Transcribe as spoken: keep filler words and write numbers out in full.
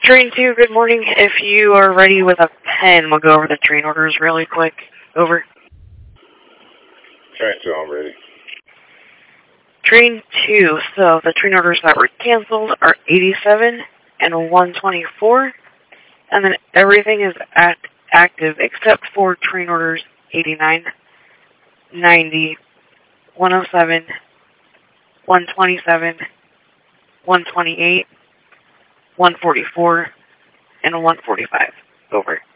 Train two, good morning. If you are ready with a pen, we'll go over the train orders really quick. Over. Train two, I'm ready. Train two, so the train orders that were canceled are eighty-seven and one twenty-four, and then everything is act active except for train orders eighty-nine, ninety, one oh seven, one twenty-seven, one twenty-eight, one forty-four, and one forty-five. Over.